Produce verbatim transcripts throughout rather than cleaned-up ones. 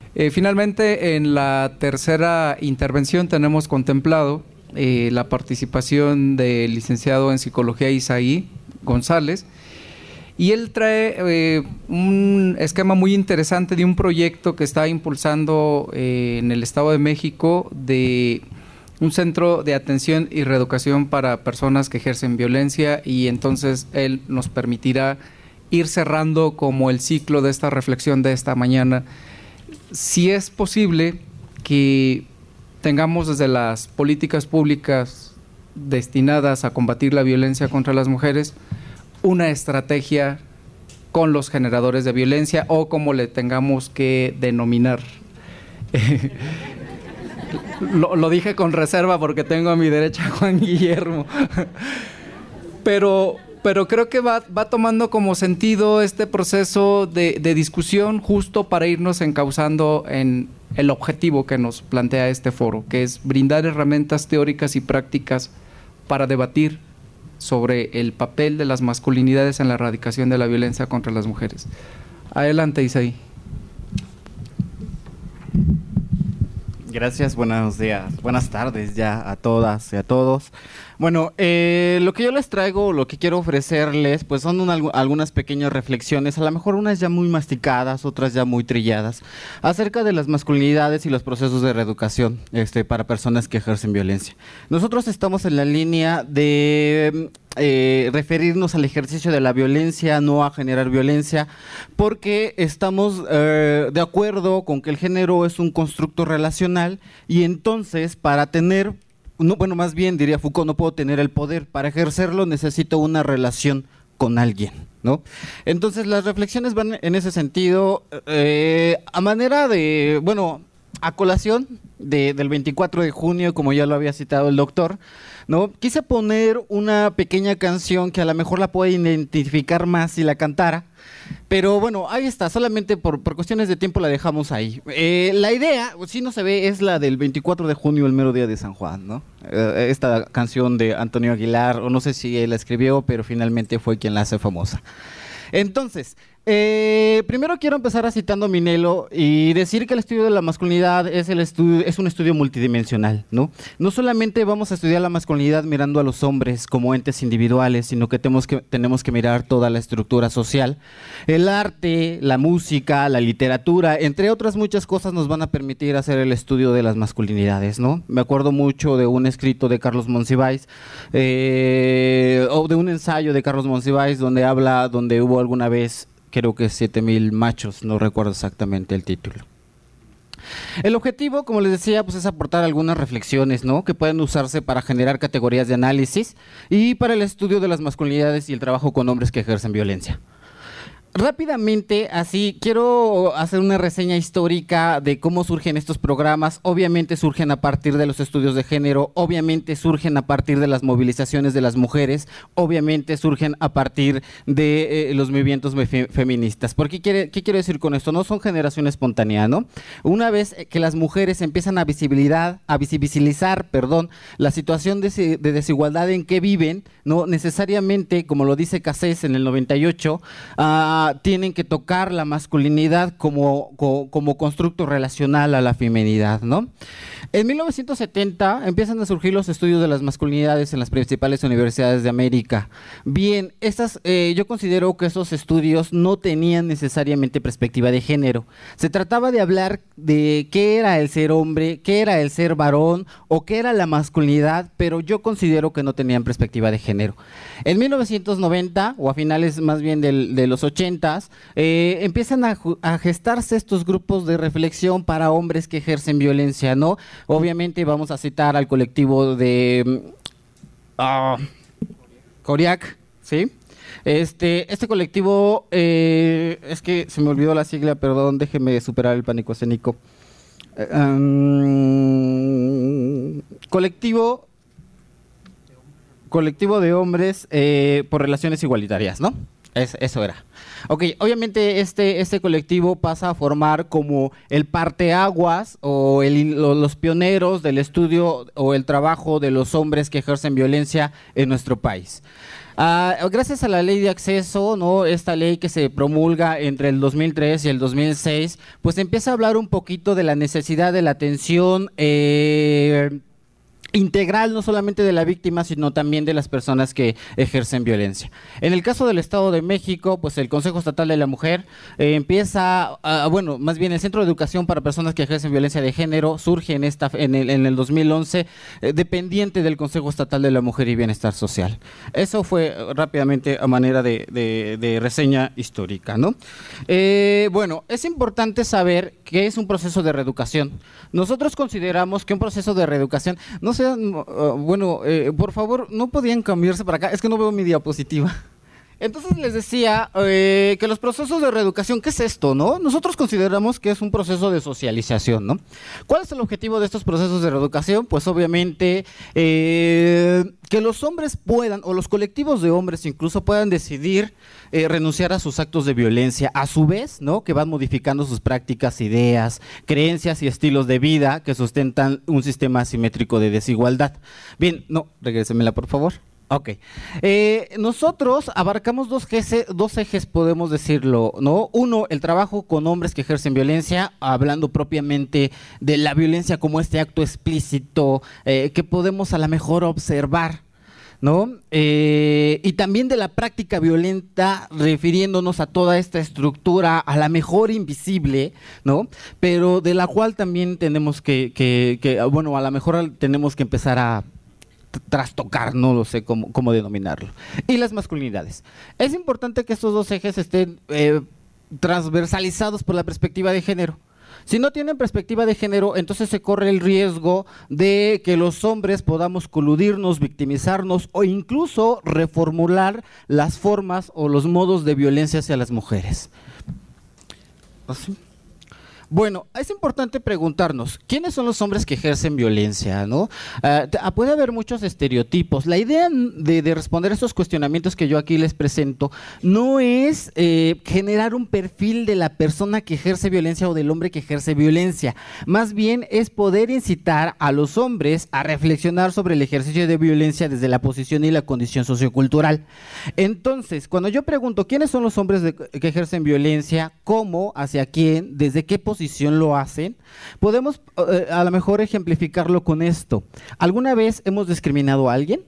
Eh, finalmente, en la tercera intervención tenemos contemplado eh, la participación del licenciado en Psicología Isaí González, y él trae eh, un esquema muy interesante de un proyecto que está impulsando eh, en el Estado de México, de un centro de atención y reeducación para personas que ejercen violencia, y entonces él nos permitirá ir cerrando como el ciclo de esta reflexión de esta mañana. Si es posible que tengamos desde las políticas públicas destinadas a combatir la violencia contra las mujeres una estrategia con los generadores de violencia, o como le tengamos que denominar. lo, lo dije con reserva porque tengo a mi derecha a Juan Guillermo. pero, pero creo que va, va tomando como sentido este proceso de, de discusión, justo para irnos encauzando en el objetivo que nos plantea este foro, que es brindar herramientas teóricas y prácticas para debatir sobre el papel de las masculinidades en la erradicación de la violencia contra las mujeres. Adelante, Isaí. Gracias, buenos días, buenas tardes ya a todas y a todos. Bueno, eh, lo que yo les traigo, lo que quiero ofrecerles, pues son una, algunas pequeñas reflexiones, a lo mejor unas ya muy masticadas, otras ya muy trilladas, acerca de las masculinidades y los procesos de reeducación este, para personas que ejercen violencia. Nosotros estamos en la línea de eh, referirnos al ejercicio de la violencia, no a generar violencia, porque estamos eh, de acuerdo con que el género es un constructo relacional, y entonces para tener... No, bueno, más bien diría Foucault, no puedo tener el poder. Para ejercerlo necesito una relación con alguien, ¿no? Entonces las reflexiones van en ese sentido, eh, a manera de, bueno, a colación de, del veinticuatro de junio, como ya lo había citado el doctor, ¿no? Quise poner una pequeña canción que a lo mejor la puede identificar más si la cantara. Pero bueno, ahí está, solamente por, por cuestiones de tiempo la dejamos ahí. Eh, la idea, si no se ve, es la del veinticuatro de junio, el mero día de San Juan, ¿no? Eh, esta canción de Antonio Aguilar, o no sé si él la escribió, pero finalmente fue quien la hace famosa. Entonces, eh, primero quiero empezar a citando a Minello y decir que el estudio de la masculinidad es, el estudio, es un estudio multidimensional, ¿no? No solamente vamos a estudiar la masculinidad mirando a los hombres como entes individuales, sino que tenemos que, tenemos que mirar toda la estructura social. El arte, la música, la literatura, entre otras muchas cosas, nos van a permitir hacer el estudio de las masculinidades, ¿no? Me acuerdo mucho de un escrito de Carlos Monsiváis, eh, o de un ensayo de Carlos Monsiváis donde habla, donde hubo alguna vez, creo que siete mil machos, no recuerdo exactamente el título. El objetivo, como les decía, pues es aportar algunas reflexiones, ¿no? Que pueden usarse para generar categorías de análisis y para el estudio de las masculinidades y el trabajo con hombres que ejercen violencia. Rápidamente, así, quiero hacer una reseña histórica de cómo surgen estos programas. Obviamente surgen a partir de los estudios de género, obviamente surgen a partir de las movilizaciones de las mujeres, obviamente surgen a partir de eh, los movimientos fe feministas. ¿Por qué, quiere, qué quiero decir con esto? No son generación espontánea, ¿no? Una vez que las mujeres empiezan a visibilidad, a visibilizar, perdón, la situación de, de desigualdad en que viven, no necesariamente, como lo dice Cassés en el noventa y ocho, uh, tienen que tocar la masculinidad como, como, como constructo relacional a la feminidad, ¿no? En mil novecientos setenta empiezan a surgir los estudios de las masculinidades en las principales universidades de América. Bien, estas, eh, yo considero que esos estudios no tenían necesariamente perspectiva de género. Se trataba de hablar de qué era el ser hombre, qué era el ser varón o qué era la masculinidad, pero yo considero que no tenían perspectiva de género. En mil novecientos noventa, o a finales más bien del, de los ochentas, eh, empiezan a, a gestarse estos grupos de reflexión para hombres que ejercen violencia, ¿no? Obviamente vamos a citar al colectivo de uh, Coriac, ¿sí? Este, este colectivo, eh, es que se me olvidó la sigla, perdón, déjeme superar el pánico escénico. Uh, um, colectivo, colectivo de hombres eh, por relaciones igualitarias, ¿no? Es, eso era. Ok, obviamente este, este colectivo pasa a formar como el parteaguas o el, lo, los pioneros del estudio o el trabajo de los hombres que ejercen violencia en nuestro país. Uh, gracias a la ley de acceso, ¿no? Esta ley que se promulga entre el dos mil tres y el dos mil seis, pues empieza a hablar un poquito de la necesidad de la atención eh, integral, no solamente de la víctima, sino también de las personas que ejercen violencia. En el caso del Estado de México, pues el Consejo Estatal de la Mujer eh, empieza, a, bueno, más bien el Centro de Educación para Personas que Ejercen Violencia de Género surge en, esta, en, el, en el dos mil once, eh, dependiente del Consejo Estatal de la Mujer y Bienestar Social. Eso fue eh, rápidamente a manera de, de, de reseña histórica, ¿no? Eh, bueno, es importante saber que es un proceso de reeducación. Nosotros consideramos que un proceso de reeducación, no sean, uh, bueno, eh, por favor, no podían cambiarse para acá, es que no veo mi diapositiva. Entonces les decía eh, que los procesos de reeducación, ¿qué es esto, no? Nosotros consideramos que es un proceso de socialización, ¿no? ¿Cuál es el objetivo de estos procesos de reeducación? Pues obviamente eh, que los hombres puedan, o los colectivos de hombres incluso puedan decidir eh, renunciar a sus actos de violencia, a su vez, ¿no? Que van modificando sus prácticas, ideas, creencias y estilos de vida que sustentan un sistema asimétrico de desigualdad. Bien, no, regrésemela por favor. Ok. Eh, nosotros abarcamos dos, ejes, dos ejes, podemos decirlo, ¿no? Uno, el trabajo con hombres que ejercen violencia, hablando propiamente de la violencia como este acto explícito eh, que podemos a lo mejor observar, ¿no? Eh, y también de la práctica violenta, refiriéndonos a toda esta estructura, a la mejor invisible, ¿no? Pero de la cual también tenemos que, que, que bueno, a lo mejor tenemos que empezar a trastocar, no lo sé cómo, cómo denominarlo. Y las masculinidades. Es importante que estos dos ejes estén eh, transversalizados por la perspectiva de género. Si no tienen perspectiva de género, entonces se corre el riesgo de que los hombres podamos coludirnos, victimizarnos o incluso reformular las formas o los modos de violencia hacia las mujeres. ¿Así? Bueno, es importante preguntarnos, ¿quiénes son los hombres que ejercen violencia, no? Uh, puede haber muchos estereotipos. La idea de, de responder a estos cuestionamientos que yo aquí les presento no es eh, generar un perfil de la persona que ejerce violencia o del hombre que ejerce violencia. Más bien es poder incitar a los hombres a reflexionar sobre el ejercicio de violencia desde la posición y la condición sociocultural. Entonces, cuando yo pregunto, ¿quiénes son los hombres de, que ejercen violencia? ¿Cómo? ¿Hacia quién? ¿Desde qué posición lo hacen? Podemos eh, a lo mejor ejemplificarlo con esto. ¿Alguna vez hemos discriminado a alguien?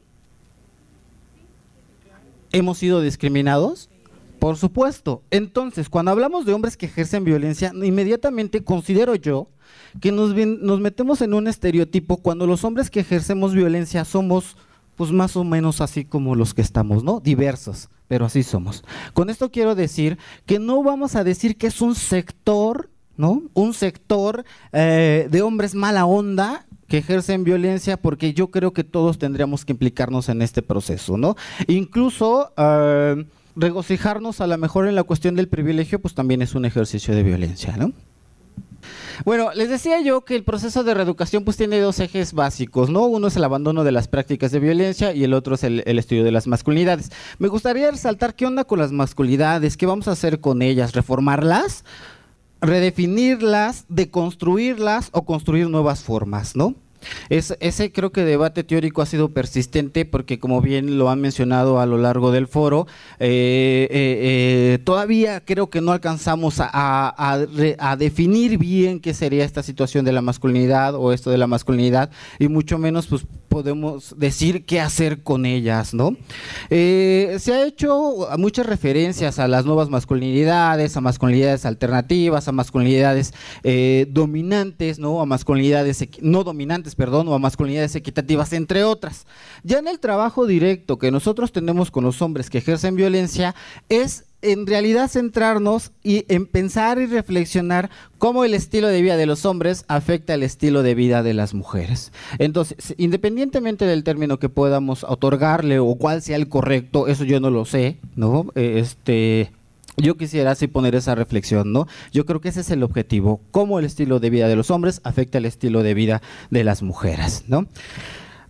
¿Hemos sido discriminados? Por supuesto. Entonces, cuando hablamos de hombres que ejercen violencia, inmediatamente considero yo que nos, nos metemos en un estereotipo cuando los hombres que ejercemos violencia somos pues más o menos así como los que estamos, ¿no? Diversos, pero así somos. Con esto quiero decir que no vamos a decir que es un sector, ¿no? Un sector eh, de hombres mala onda que ejercen violencia, porque yo creo que todos tendríamos que implicarnos en este proceso, ¿no? Incluso eh, regocijarnos a lo mejor en la cuestión del privilegio, pues también es un ejercicio de violencia, ¿no? Bueno, les decía yo que el proceso de reeducación pues tiene dos ejes básicos, ¿no? Uno es el abandono de las prácticas de violencia y el otro es el, el estudio de las masculinidades. Me gustaría resaltar qué onda con las masculinidades, qué vamos a hacer con ellas, reformarlas, redefinirlas, deconstruirlas o construir nuevas formas, ¿no? Es, ese creo que debate teórico ha sido persistente porque, como bien lo han mencionado a lo largo del foro, eh, eh, eh, todavía creo que no alcanzamos a, a, a, a definir bien qué sería esta situación de la masculinidad o esto de la masculinidad, y mucho menos pues podemos decir qué hacer con ellas, ¿no? Eh, se ha hecho muchas referencias a las nuevas masculinidades, a masculinidades alternativas, a masculinidades eh, dominantes, ¿no? A masculinidades no dominantes, perdón, o a masculinidades equitativas, entre otras. Ya en el trabajo directo que nosotros tenemos con los hombres que ejercen violencia, es en realidad centrarnos y en pensar y reflexionar cómo el estilo de vida de los hombres afecta el estilo de vida de las mujeres. Entonces, independientemente del término que podamos otorgarle o cuál sea el correcto, eso yo no lo sé, ¿no? Este... Yo quisiera así poner esa reflexión, ¿no? Yo creo que ese es el objetivo, cómo el estilo de vida de los hombres afecta el estilo de vida de las mujeres, ¿no?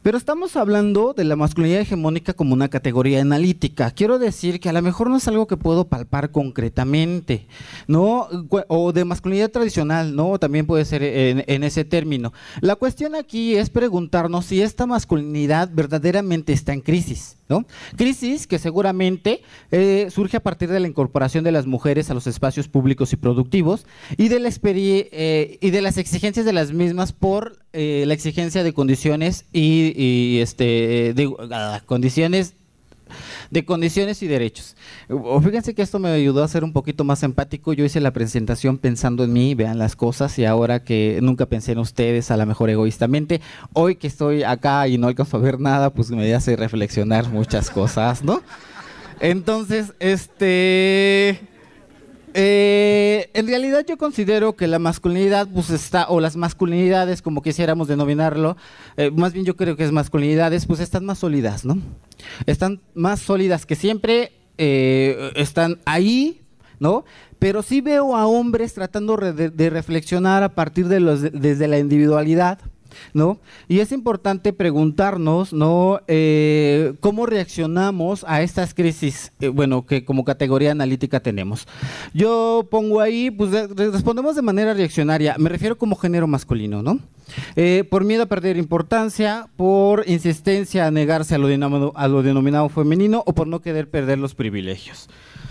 Pero estamos hablando de la masculinidad hegemónica como una categoría analítica. Quiero decir que a lo mejor no es algo que puedo palpar concretamente, ¿no? O de masculinidad tradicional, ¿no? También puede ser en, en ese término. La cuestión aquí es preguntarnos si esta masculinidad verdaderamente está en crisis, ¿no? Crisis que seguramente eh, surge a partir de la incorporación de las mujeres a los espacios públicos y productivos y de, la eh, y de las exigencias de las mismas por eh, la exigencia de condiciones y, y este de uh, condiciones de condiciones y derechos. O fíjense que esto me ayudó a ser un poquito más empático. Yo hice la presentación pensando en mí, vean las cosas, y ahora que nunca pensé en ustedes, a lo mejor egoístamente, hoy que estoy acá y no alcanzo a ver nada, pues me hace reflexionar muchas cosas, ¿no? Entonces, este... Eh, en realidad yo considero que la masculinidad pues está, o las masculinidades como quisiéramos denominarlo, eh, más bien yo creo que es masculinidades, pues están más sólidas, ¿no? Están más sólidas que siempre, eh, están ahí, ¿no? Pero sí veo a hombres tratando de, de reflexionar a partir de los, de, desde la individualidad, ¿no? Y es importante preguntarnos, ¿no? Eh, cómo reaccionamos a estas crisis, eh, bueno, que como categoría analítica tenemos. Yo pongo ahí, pues de, de, respondemos de manera reaccionaria, me refiero como género masculino, ¿no? Eh, por miedo a perder importancia, por insistencia a negarse a lo, denominado, a lo denominado femenino o por no querer perder los privilegios.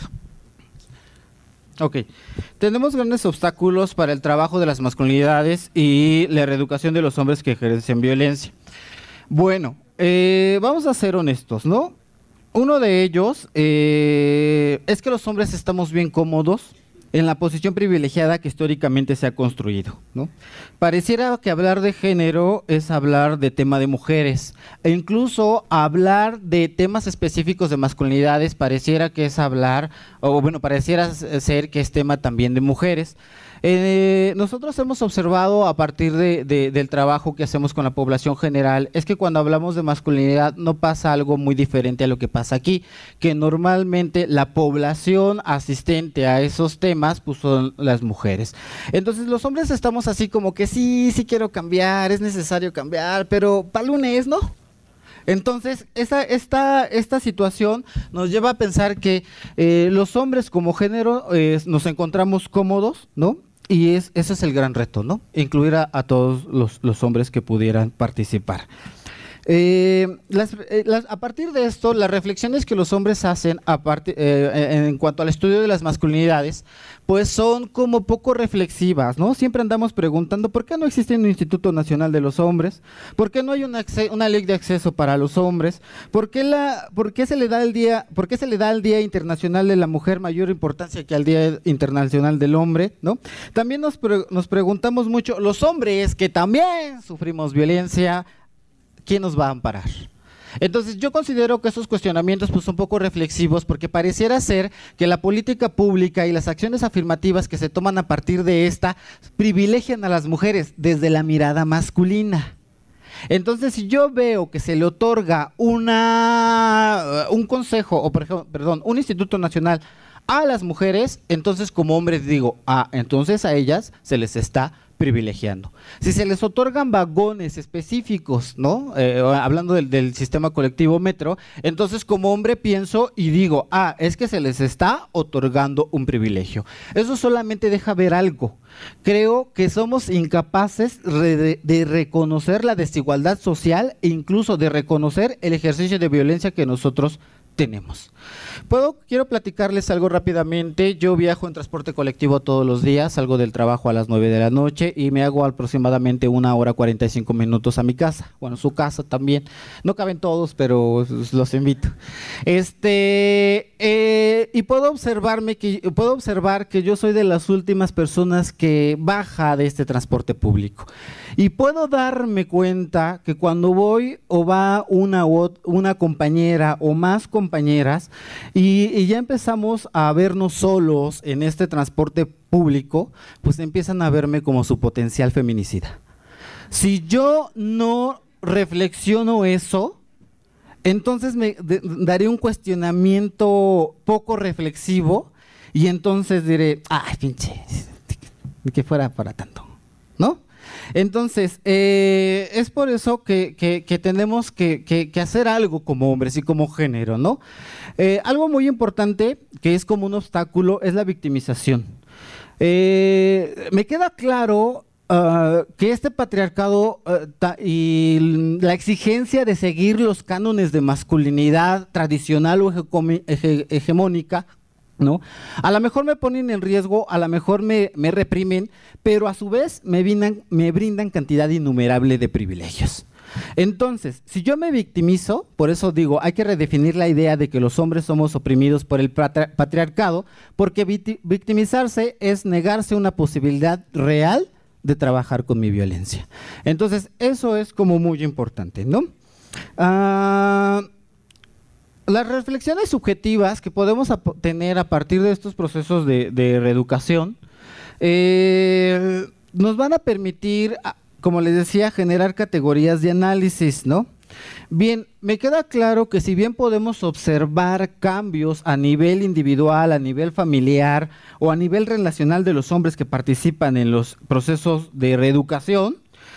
Ok, tenemos grandes obstáculos para el trabajo de las masculinidades y la reeducación de los hombres que ejercen violencia. Bueno, eh, vamos a ser honestos, ¿no? Uno de ellos eh, es que los hombres estamos bien cómodos en la posición privilegiada que históricamente se ha construido, ¿no? Pareciera que hablar de género es hablar de tema de mujeres, e incluso hablar de temas específicos de masculinidades pareciera que es hablar, o bueno, pareciera ser que es tema también de mujeres. Eh, nosotros hemos observado a partir de, de, del trabajo que hacemos con la población general, es que cuando hablamos de masculinidad no pasa algo muy diferente a lo que pasa aquí, que normalmente la población asistente a esos temas pues son las mujeres. Entonces los hombres estamos así como que sí, sí quiero cambiar, es necesario cambiar, pero para lunes, ¿no? Entonces, esa, esta, esta situación nos lleva a pensar que eh, los hombres como género eh, nos encontramos cómodos, ¿no? Y es, ese es el gran reto, ¿no? Incluir a, a todos los, los hombres que pudieran participar. Eh, las, eh, las, a partir de esto, las reflexiones que los hombres hacen a parte, eh, en cuanto al estudio de las masculinidades, pues son como poco reflexivas, ¿no? Siempre andamos preguntando ¿por qué no existe un Instituto Nacional de los Hombres? ¿Por qué no hay una, una ley de acceso para los hombres? ¿Por qué, la, por qué se le da el día, por qué se le da al Día Internacional de la Mujer mayor importancia que al Día Internacional del Hombre, ¿no? También nos, pre, nos preguntamos mucho, los hombres que también sufrimos violencia, ¿quién nos va a amparar? Entonces yo considero que esos cuestionamientos pues son poco reflexivos porque pareciera ser que la política pública y las acciones afirmativas que se toman a partir de esta privilegian a las mujeres desde la mirada masculina. Entonces si yo veo que se le otorga una, un consejo o por ejemplo, perdón, un instituto nacional a las mujeres, entonces como hombres digo, ah, entonces a ellas se les está privilegiando. Si se les otorgan vagones específicos, ¿no? Eh, hablando del, del sistema colectivo metro, entonces como hombre pienso y digo, ah, es que se les está otorgando un privilegio. Eso solamente deja ver algo. Creo que somos incapaces de, de reconocer la desigualdad social e incluso de reconocer el ejercicio de violencia que nosotros tenemos. Puedo, quiero platicarles algo rápidamente. Yo viajo en transporte colectivo todos los días, salgo del trabajo a las nueve de la noche y me hago aproximadamente una hora cuarenta y cinco minutos a mi casa. Bueno, su casa también. No caben todos, pero los invito. Este eh, y puedo observarme que puedo observar que yo soy de las últimas personas que baja de este transporte público. Y puedo darme cuenta que cuando voy o va una, una compañera o más compañeras y, y ya empezamos a vernos solos en este transporte público, pues empiezan a verme como su potencial feminicida. Si yo no reflexiono eso, entonces me de, daré un cuestionamiento poco reflexivo y entonces diré, ay, pinche, ni que fuera para tanto, ¿no? Entonces, eh, es por eso que, que, que tenemos que, que, que hacer algo como hombres y como género, ¿no? Eh, algo muy importante que es como un obstáculo es la victimización. Eh, me queda claro uh, que este patriarcado uh, ta, y la exigencia de seguir los cánones de masculinidad tradicional o hege hegemónica, ¿no? A lo mejor me ponen en riesgo, a lo mejor me, me reprimen, pero a su vez me brindan, me brindan cantidad innumerable de privilegios. Entonces, si yo me victimizo, por eso digo, hay que redefinir la idea de que los hombres somos oprimidos por el patri patriarcado, porque victimizarse es negarse una posibilidad real de trabajar con mi violencia. Entonces, eso es como muy importante, ¿no? Ah... Las reflexiones subjetivas que podemos tener a partir de estos procesos de, de reeducación eh, nos van a permitir, como les decía, generar categorías de análisis, ¿no? Bien, me queda claro que si bien podemos observar cambios a nivel individual, a nivel familiar o a nivel relacional de los hombres que participan en los procesos de reeducación,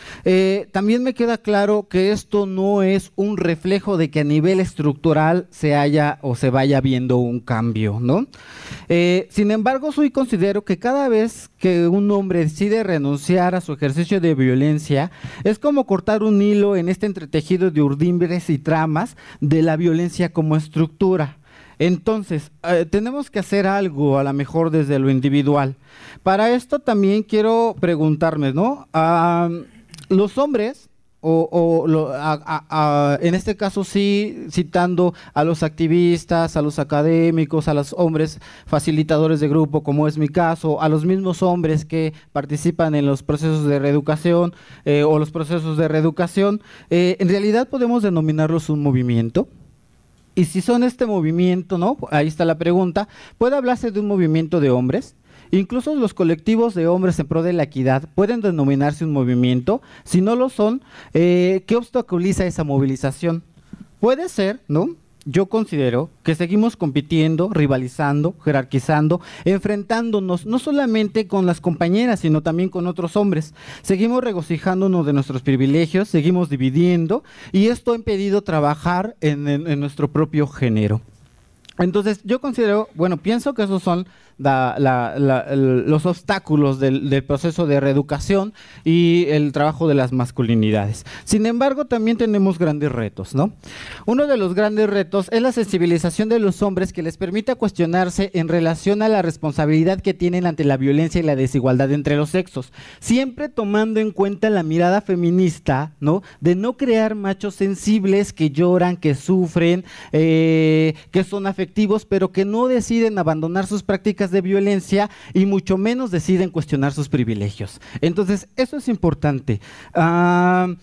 Eh, también me queda claro que esto no es un reflejo de que a nivel estructural se haya o se vaya viendo un cambio, ¿no? Eh, sin embargo, hoy considero que cada vez que un hombre decide renunciar a su ejercicio de violencia, es como cortar un hilo en este entretejido de urdimbre y tramas de la violencia como estructura. Entonces, eh, tenemos que hacer algo a lo mejor desde lo individual. Para esto también quiero preguntarme, ¿no? Uh, Los hombres, o, o lo, a, a, a, en este caso sí, citando a los activistas, a los académicos, a los hombres facilitadores de grupo, como es mi caso, a los mismos hombres que participan en los procesos de reeducación eh, o los procesos de reeducación, eh, en realidad podemos denominarlos un movimiento. Y si son este movimiento, ¿no? Ahí está la pregunta, ¿puede hablarse de un movimiento de hombres? Incluso los colectivos de hombres en pro de la equidad pueden denominarse un movimiento. Si no lo son, eh, ¿qué obstaculiza esa movilización? Puede ser, ¿no? Yo considero que seguimos compitiendo, rivalizando, jerarquizando, enfrentándonos no solamente con las compañeras, sino también con otros hombres. Seguimos regocijándonos de nuestros privilegios, seguimos dividiendo, y esto ha impedido trabajar en, en, en nuestro propio género. Entonces, yo considero, bueno, pienso que esos son la, la, la, los obstáculos del, del proceso de reeducación y el trabajo de las masculinidades. Sin embargo, también tenemos grandes retos, ¿no? Uno de los grandes retos es la sensibilización de los hombres que les permita cuestionarse en relación a la responsabilidad que tienen ante la violencia y la desigualdad entre los sexos, siempre tomando en cuenta la mirada feminista, ¿no? De no crear machos sensibles que lloran, que sufren, eh, que son afectivos, pero que no deciden abandonar sus prácticas de violencia y mucho menos deciden cuestionar sus privilegios. Entonces, eso es importante. Uh,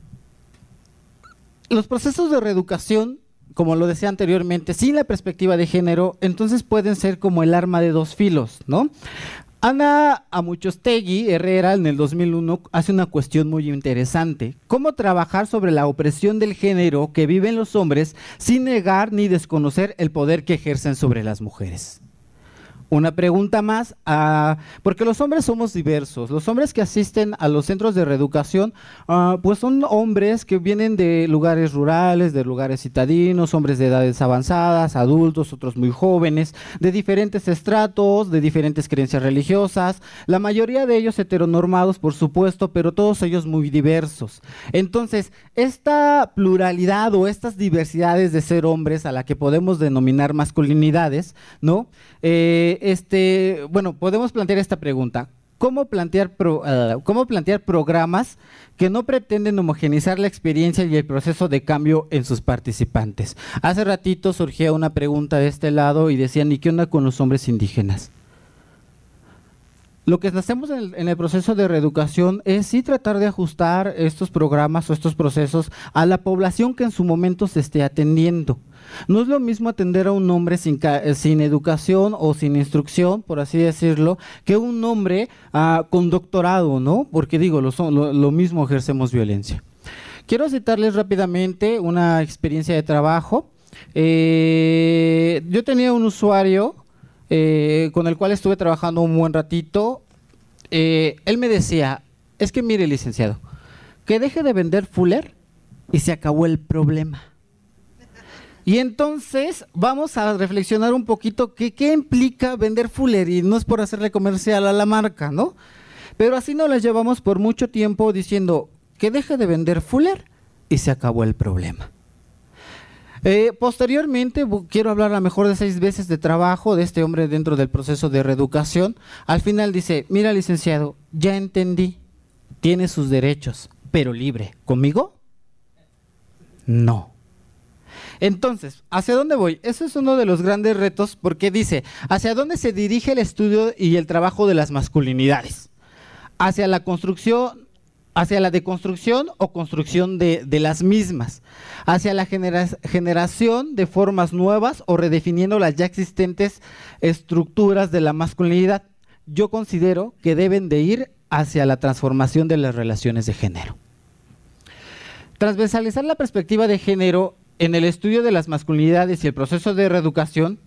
los procesos de reeducación, como lo decía anteriormente, sin la perspectiva de género, entonces pueden ser como el arma de dos filos, ¿no? Ana Amuchostegui Herrera en el dos mil uno hace una cuestión muy interesante: ¿cómo trabajar sobre la opresión del género que viven los hombres sin negar ni desconocer el poder que ejercen sobre las mujeres? Una pregunta más, uh, porque los hombres somos diversos. Los hombres que asisten a los centros de reeducación, uh, pues son hombres que vienen de lugares rurales, de lugares citadinos, hombres de edades avanzadas, adultos, otros muy jóvenes, de diferentes estratos, de diferentes creencias religiosas, la mayoría de ellos heteronormados, por supuesto, pero todos ellos muy diversos. Entonces, esta pluralidad o estas diversidades de ser hombres a la que podemos denominar masculinidades, ¿no? Eh, Este, bueno, podemos plantear esta pregunta: ¿cómo plantear, pro, uh, ¿cómo plantear programas que no pretenden homogeneizar la experiencia y el proceso de cambio en sus participantes? Hace ratito surgía una pregunta de este lado y decían, ¿y qué onda con los hombres indígenas? Lo que hacemos en el, en el proceso de reeducación es sí tratar de ajustar estos programas o estos procesos a la población que en su momento se esté atendiendo. No es lo mismo atender a un hombre sin, sin educación o sin instrucción, por así decirlo, que un hombre uh, con doctorado, ¿no? Porque digo, lo, lo, lo mismo ejercemos violencia. Quiero citarles rápidamente una experiencia de trabajo. Eh, yo tenía un usuario eh, con el cual estuve trabajando un buen ratito. Eh, él me decía, es que mire, licenciado, que deje de vender Fuller y se acabó el problema. Y entonces vamos a reflexionar un poquito que, qué implica vender Fuller, y no es por hacerle comercial a la marca, ¿no? Pero así nos las llevamos por mucho tiempo diciendo que deje de vender Fuller y se acabó el problema. Eh, posteriormente, quiero hablar a lo mejor de seis veces de trabajo de este hombre dentro del proceso de reeducación. Al final dice, mira, licenciado, ya entendí, tiene sus derechos, pero libre. ¿Conmigo? No. Entonces, ¿hacia dónde voy? Eso es uno de los grandes retos, porque dice, ¿hacia dónde se dirige el estudio y el trabajo de las masculinidades? ¿Hacia la construcción, hacia la deconstrucción o construcción de, de las mismas? ¿Hacia la genera generación de formas nuevas o redefiniendo las ya existentes estructuras de la masculinidad? Yo considero que deben de ir hacia la transformación de las relaciones de género. Transversalizar la perspectiva de género en el estudio de las masculinidades y el proceso de reeducación,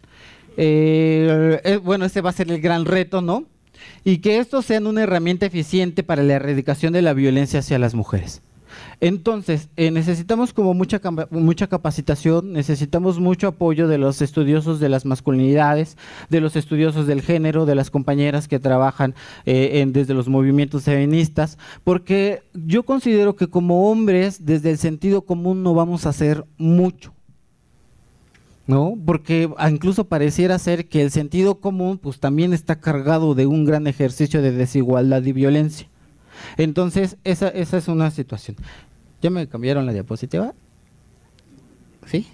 eh, eh, bueno, ese va a ser el gran reto, ¿no? Y que estos sean una herramienta eficiente para la erradicación de la violencia hacia las mujeres. Entonces, eh, necesitamos como mucha, mucha capacitación, necesitamos mucho apoyo de los estudiosos de las masculinidades, de los estudiosos del género, de las compañeras que trabajan eh, en, desde los movimientos feministas, porque yo considero que como hombres, desde el sentido común no vamos a hacer mucho, ¿no? Porque incluso pareciera ser que el sentido común pues también está cargado de un gran ejercicio de desigualdad y violencia. Entonces, esa, esa es una situación. ¿Ya me cambiaron la diapositiva? ¿Sí?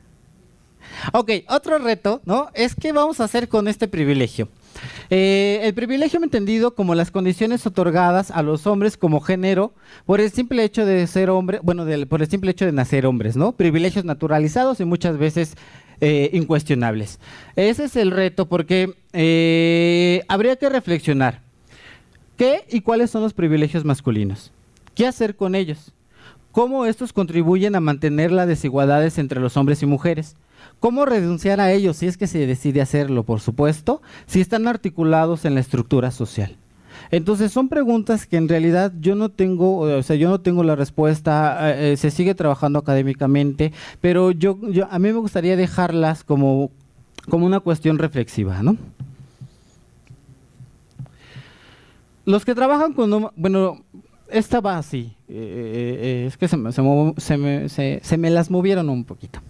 Ok, otro reto, ¿no? Es qué vamos a hacer con este privilegio. Eh, el privilegio entendido como las condiciones otorgadas a los hombres como género por el simple hecho de ser hombre, bueno, del, por el simple hecho de nacer hombres, ¿no? Privilegios naturalizados y muchas veces eh, incuestionables. Ese es el reto porque eh, habría que reflexionar. ¿Qué y cuáles son los privilegios masculinos? ¿Qué hacer con ellos? ¿Cómo estos contribuyen a mantener las desigualdades entre los hombres y mujeres? ¿Cómo renunciar a ellos si es que se decide hacerlo, por supuesto, si están articulados en la estructura social? Entonces son preguntas que en realidad yo no tengo, o sea, yo no tengo la respuesta, eh, se sigue trabajando académicamente, pero yo, yo a mí me gustaría dejarlas como, como una cuestión reflexiva, ¿no? Los que trabajan con, bueno, esta va así, eh, eh, es que se me, se, se, me, se, se me las movieron un poquito.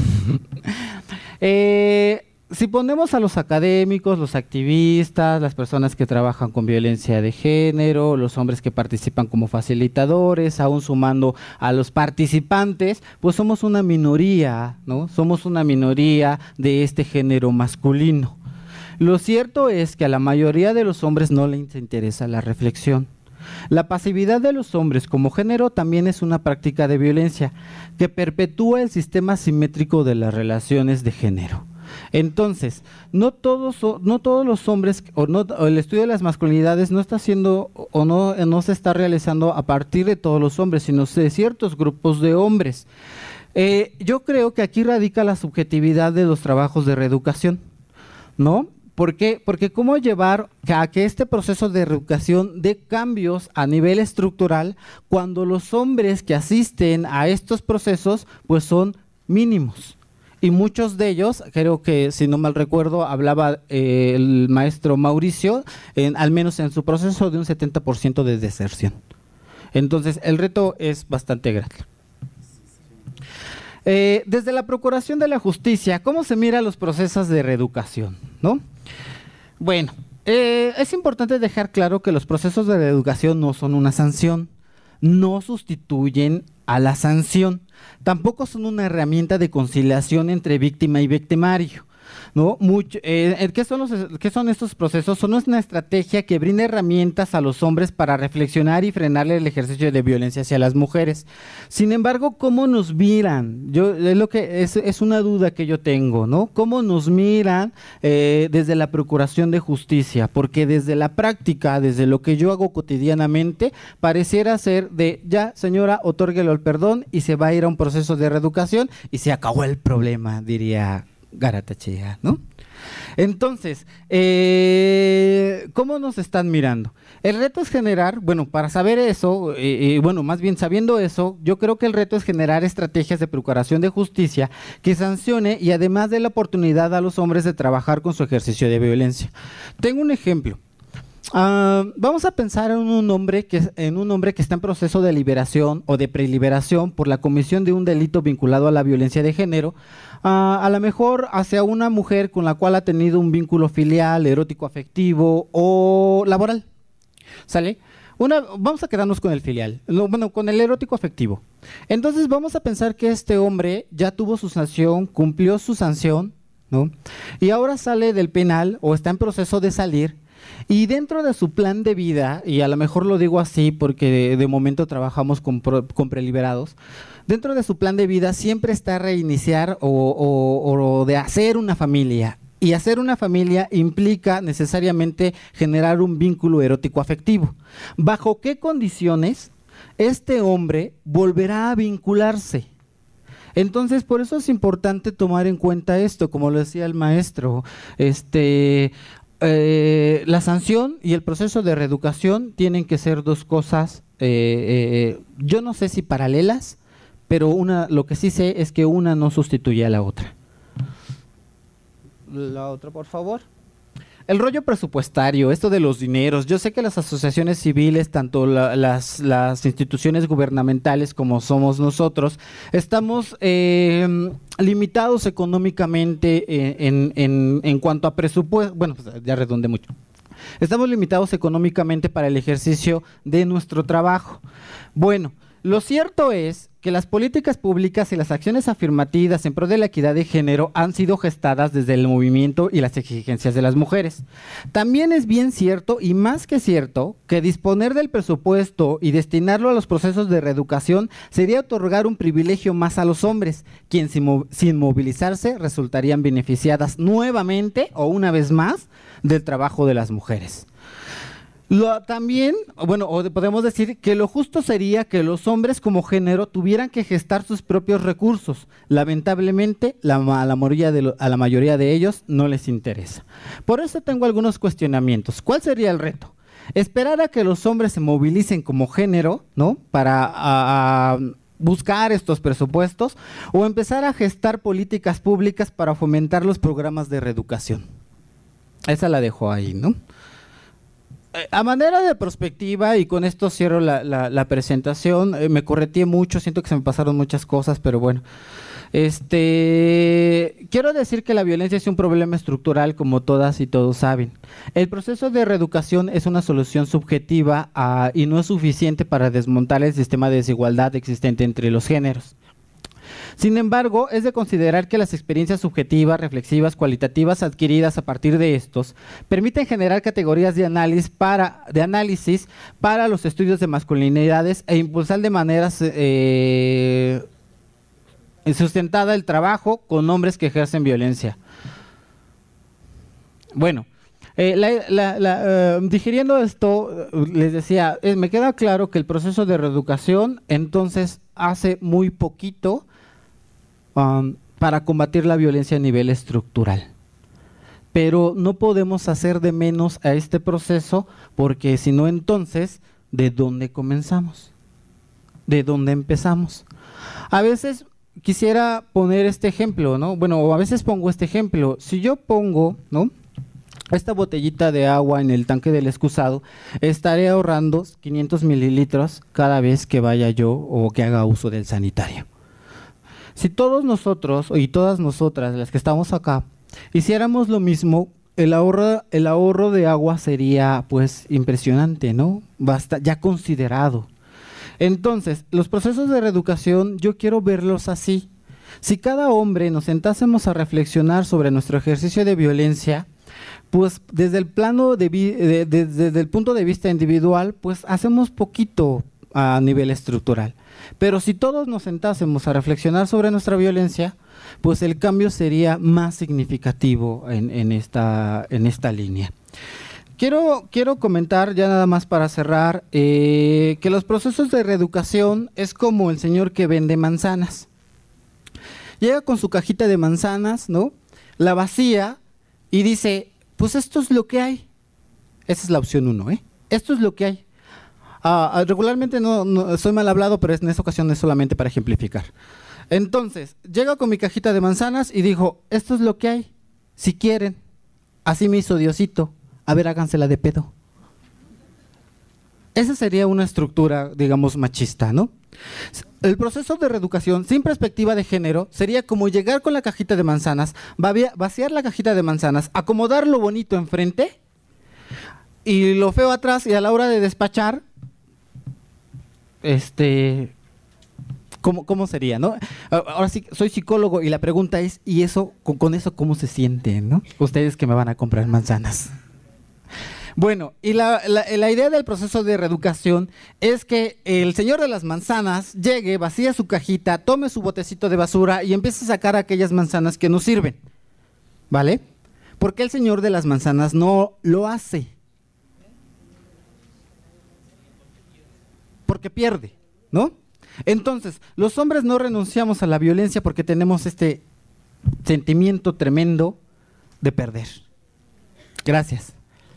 eh, si ponemos a los académicos, los activistas, las personas que trabajan con violencia de género, los hombres que participan como facilitadores, aún sumando a los participantes, pues somos una minoría, ¿no? Somos una minoría de este género masculino. Lo cierto es que a la mayoría de los hombres no les interesa la reflexión. La pasividad de los hombres como género también es una práctica de violencia que perpetúa el sistema simétrico de las relaciones de género. Entonces, no todos, no todos los hombres, o, no, o el estudio de las masculinidades no está haciendo o no, no se está realizando a partir de todos los hombres, sino de ciertos grupos de hombres. Eh, yo creo que aquí radica la subjetividad de los trabajos de reeducación, ¿no? ¿Por qué? Porque cómo llevar a que este proceso de reeducación dé cambios a nivel estructural cuando los hombres que asisten a estos procesos pues son mínimos. Y muchos de ellos, creo que si no mal recuerdo, hablaba eh, el maestro Mauricio, en, al menos en su proceso de un setenta por ciento de deserción. Entonces el reto es bastante grande. Eh, desde la Procuración de la Justicia, ¿cómo se miran los procesos de reeducación, ¿no? Bueno, eh, es importante dejar claro que los procesos de reeducación no son una sanción, no sustituyen a la sanción, tampoco son una herramienta de conciliación entre víctima y victimario, ¿no? Mucho, eh, ¿qué son los, qué son estos procesos? Son una estrategia que brinda herramientas a los hombres para reflexionar y frenarle el ejercicio de violencia hacia las mujeres. Sin embargo, ¿cómo nos miran? Yo es lo que es, es una duda que yo tengo, ¿no? ¿Cómo nos miran eh, desde la Procuración de Justicia? Porque desde la práctica, desde lo que yo hago cotidianamente, pareciera ser de ya, señora, otórguelo el perdón y se va a ir a un proceso de reeducación y se acabó el problema, diría Garatachea, ¿no? Entonces, eh, ¿cómo nos están mirando? El reto es generar, bueno, para saber eso, eh, eh, bueno, más bien sabiendo eso, yo creo que el reto es generar estrategias de procuración de justicia que sancione y además dé la oportunidad a los hombres de trabajar con su ejercicio de violencia. Tengo un ejemplo. Uh, vamos a pensar en un hombre que en un hombre que está en proceso de liberación o de preliberación por la comisión de un delito vinculado a la violencia de género, uh, a lo mejor hacia una mujer con la cual ha tenido un vínculo filial, erótico, afectivo o laboral. ¿Sale? Una, vamos a quedarnos con el filial, no, bueno, con el erótico afectivo. Entonces vamos a pensar que este hombre ya tuvo su sanción, cumplió su sanción, ¿no? Y ahora sale del penal o está en proceso de salir. Y dentro de su plan de vida, y a lo mejor lo digo así porque de, de momento trabajamos con, pro, con preliberados, dentro de su plan de vida siempre está reiniciar o, o, o de hacer una familia. Y hacer una familia implica necesariamente generar un vínculo erótico afectivo. ¿Bajo qué condiciones este hombre volverá a vincularse? Entonces, por eso es importante tomar en cuenta esto, como lo decía el maestro, este... Eh, la sanción y el proceso de reeducación tienen que ser dos cosas, eh, eh, yo no sé si paralelas, pero una, lo que sí sé es que una no sustituye a la otra. La otra, por favor. El rollo presupuestario, esto de los dineros. Yo sé que las asociaciones civiles, tanto la, las, las instituciones gubernamentales como somos nosotros, estamos eh, limitados económicamente en, en, en cuanto a presupuesto. Bueno, pues ya redondé mucho. Estamos limitados económicamente para el ejercicio de nuestro trabajo. Bueno, lo cierto es que las políticas públicas y las acciones afirmativas en pro de la equidad de género han sido gestadas desde el movimiento y las exigencias de las mujeres. También es bien cierto, y más que cierto, que disponer del presupuesto y destinarlo a los procesos de reeducación sería otorgar un privilegio más a los hombres, quienes sin movilizarse resultarían beneficiadas nuevamente o una vez más del trabajo de las mujeres. Lo, también, bueno, o podemos decir que lo justo sería que los hombres como género tuvieran que gestar sus propios recursos. Lamentablemente, la, a, la mayoría de lo, a la mayoría de ellos no les interesa. Por eso tengo algunos cuestionamientos. ¿Cuál sería el reto? Esperar a que los hombres se movilicen como género, ¿no? Para a, a buscar estos presupuestos, o empezar a gestar políticas públicas para fomentar los programas de reeducación. Esa la dejo ahí, ¿no? A manera de perspectiva, y con esto cierro la, la, la presentación, eh, me correteé mucho, siento que se me pasaron muchas cosas, pero bueno. Este, quiero decir que la violencia es un problema estructural, como todas y todos saben. El proceso de reeducación es una solución subjetiva a, y no es suficiente para desmontar el sistema de desigualdad existente entre los géneros. Sin embargo, es de considerar que las experiencias subjetivas, reflexivas, cualitativas adquiridas a partir de estos permiten generar categorías de análisis para, de análisis para los estudios de masculinidades e impulsar de manera eh, sustentada el trabajo con hombres que ejercen violencia. Bueno, eh, la, la, la, uh, digiriendo esto, les decía, eh, me queda claro que el proceso de reeducación entonces hace muy poquito Um, para combatir la violencia a nivel estructural. Pero no podemos hacer de menos a este proceso, porque si no, entonces, ¿de dónde comenzamos? ¿De dónde empezamos? A veces quisiera poner este ejemplo, ¿no? Bueno, a veces pongo este ejemplo. Si yo pongo, ¿no?, esta botellita de agua en el tanque del excusado, estaré ahorrando quinientos mililitros cada vez que vaya yo o que haga uso del sanitario. Si todos nosotros y todas nosotras, las que estamos acá, hiciéramos lo mismo, el ahorro, el ahorro de agua sería pues impresionante, ¿no? Basta, ya considerado. Entonces, los procesos de reeducación yo quiero verlos así. Si cada hombre nos sentásemos a reflexionar sobre nuestro ejercicio de violencia, pues desde el plano de, de, de, desde el punto de vista individual, pues hacemos poquito a nivel estructural. Pero si todos nos sentásemos a reflexionar sobre nuestra violencia, pues el cambio sería más significativo en, en, esta, en esta línea. Quiero, quiero comentar ya nada más para cerrar, eh, que los procesos de reeducación es como el señor que vende manzanas. Llega con su cajita de manzanas, ¿no? la vacía y dice, pues esto es lo que hay. Esa es la opción uno, ¿eh? Esto es lo que hay. Uh, regularmente no, no soy mal hablado, pero en esta ocasión es solamente para ejemplificar. Entonces, llego con mi cajita de manzanas y dijo, esto es lo que hay. Si quieren, así me hizo Diosito. A ver, hágansela de pedo. Esa sería una estructura, digamos, machista, ¿no? El proceso de reeducación sin perspectiva de género sería como llegar con la cajita de manzanas, vaciar la cajita de manzanas, acomodar lo bonito enfrente y lo feo atrás, y a la hora de despachar, este, ¿cómo, cómo sería, no? Ahora sí, soy psicólogo y la pregunta es, ¿y eso, con, con eso cómo se sienten, no? Ustedes que me van a comprar manzanas. Bueno, y la, la, la idea del proceso de reeducación es que el señor de las manzanas llegue, vacíe su cajita, tome su botecito de basura y empiece a sacar aquellas manzanas que no sirven, ¿vale? Porque el señor de las manzanas no lo hace. Porque pierde, ¿no? Entonces, los hombres no renunciamos a la violencia porque tenemos este sentimiento tremendo de perder. Gracias.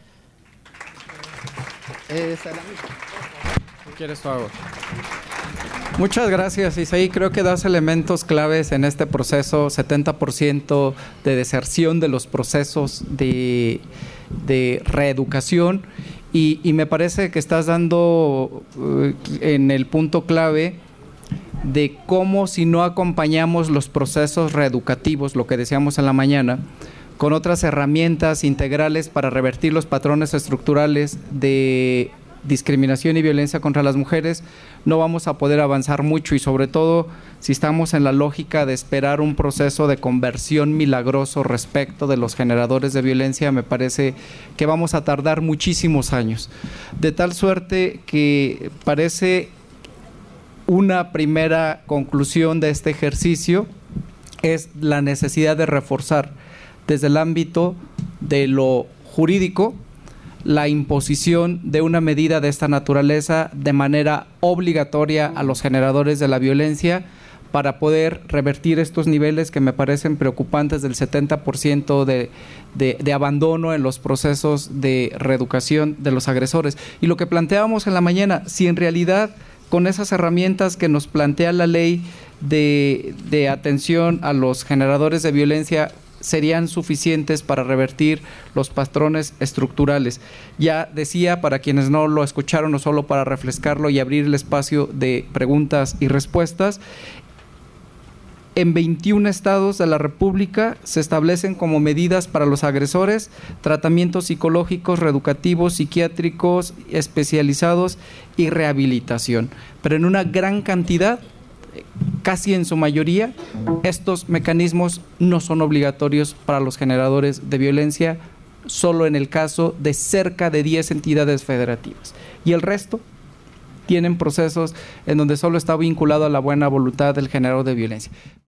¿Quieres tu agua? Muchas gracias, Isaí. Creo que das elementos claves en este proceso. setenta por ciento de deserción de los procesos de, de reeducación. Y, y me parece que estás dando uh, en el punto clave de cómo, si no acompañamos los procesos reeducativos, lo que decíamos en la mañana, con otras herramientas integrales para revertir los patrones estructurales de discriminación y violencia contra las mujeres, no vamos a poder avanzar mucho, y sobre todo si estamos en la lógica de esperar un proceso de conversión milagroso respecto de los generadores de violencia, me parece que vamos a tardar muchísimos años. De tal suerte que parece una primera conclusión de este ejercicio es la necesidad de reforzar desde el ámbito de lo jurídico la imposición de una medida de esta naturaleza de manera obligatoria a los generadores de la violencia para poder revertir estos niveles que me parecen preocupantes del setenta por ciento de, de, de abandono en los procesos de reeducación de los agresores. Y lo que planteábamos en la mañana, si en realidad con esas herramientas que nos plantea la ley de, de atención a los generadores de violencia serían suficientes para revertir los patrones estructurales. Ya decía, para quienes no lo escucharon, o solo para refrescarlo y abrir el espacio de preguntas y respuestas, en veintiún estados de la República se establecen como medidas para los agresores tratamientos psicológicos, reeducativos, psiquiátricos, especializados y rehabilitación. Pero en una gran cantidad, casi en su mayoría, estos mecanismos no son obligatorios para los generadores de violencia, solo en el caso de cerca de diez entidades federativas. Y el resto tienen procesos en donde solo está vinculado a la buena voluntad del generador de violencia.